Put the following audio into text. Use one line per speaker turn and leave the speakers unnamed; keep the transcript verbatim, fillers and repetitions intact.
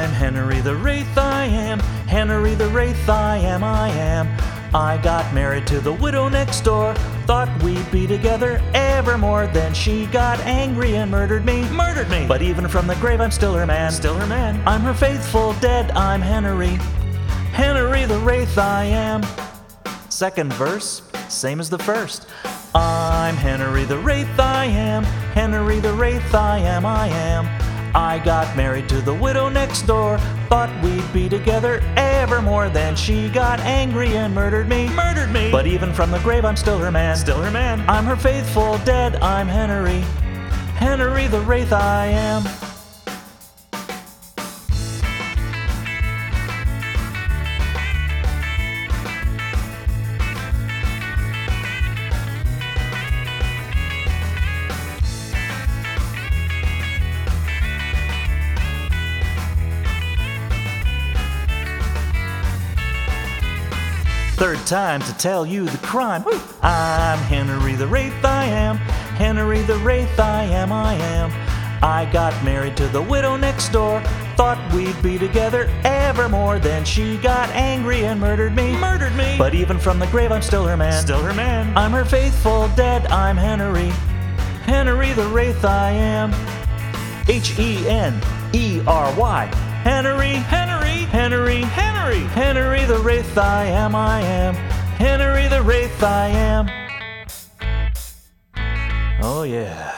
I'm Henry the Wraith, I am. Henry the Wraith, I am, I am. I got married to the widow next door. Thought we'd be together evermore. Then she got angry and murdered me. Murdered me! But even from the grave, I'm still her man. Still her man. I'm her faithful dead, I'm Henry. Henry the Wraith, I am. Second verse, same as the first. I'm Henry the Wraith, I am. Henry the Wraith, I am, I am. I got married to the widow next door. Thought we'd be together evermore. Then she got angry and murdered me. Murdered me! But even from the grave, I'm still her man. Still her man. I'm her faithful dead, I'm Henry. Henry the Wraith, I am. Third time to tell you the crime. Woo. I'm Henry the Wraith, I am. Henry the Wraith, I am, I am. I got married to the widow next door. Thought we'd be together evermore. Then she got angry and murdered me. Murdered me! But even from the grave, I'm still her man. Still her man. I'm her faithful dead, I'm Henry. Henry the Wraith, I am. H E N E R Y. Henry, Henry, Henry, Henry, Henry the Wraith, I am, I am. Henry the Wraith, I am. Oh yeah.